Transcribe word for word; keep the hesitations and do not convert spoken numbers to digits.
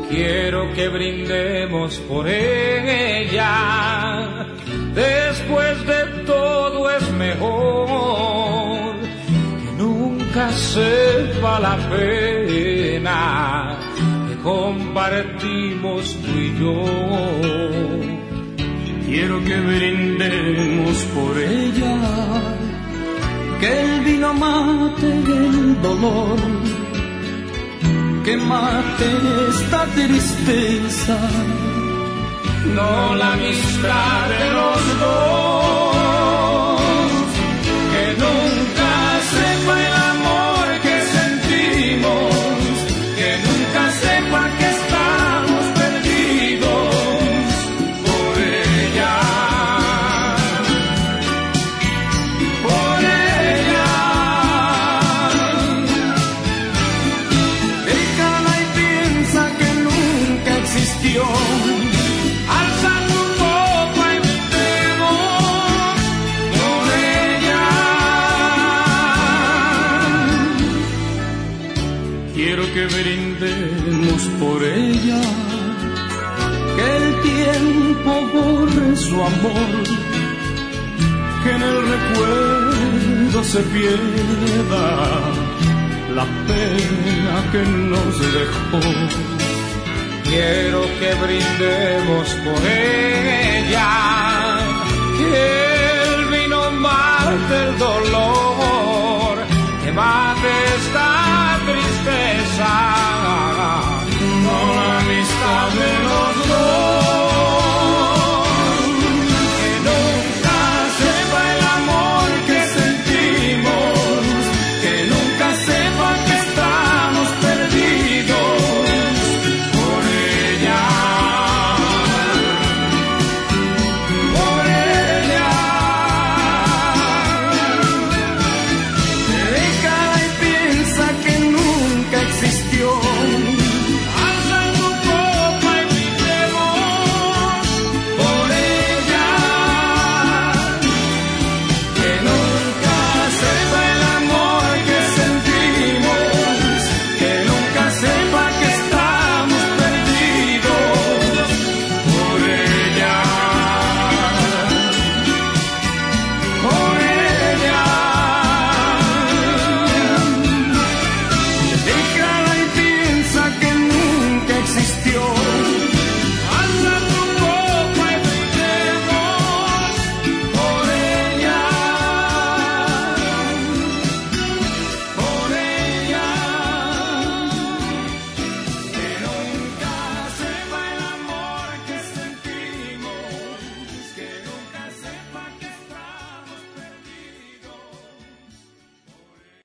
Quiero que brindemos por ella. Después de todo es mejor que nunca sepa la pena que compartimos tú y yo. Quiero que brindemos por ella, que el vino mate el dolor, que mate esta tristeza, no la amistad de los dos, que nunca sepa el amor que sentimos, que nunca sepa que estamos perdidos por ella, por ella. Déjala y piensa que nunca existió. Que brindemos por ella, que el tiempo borre su amor, que en el recuerdo se pierda la pena que nos dejó. Quiero que brindemos por ella, que el vino mate el dolor,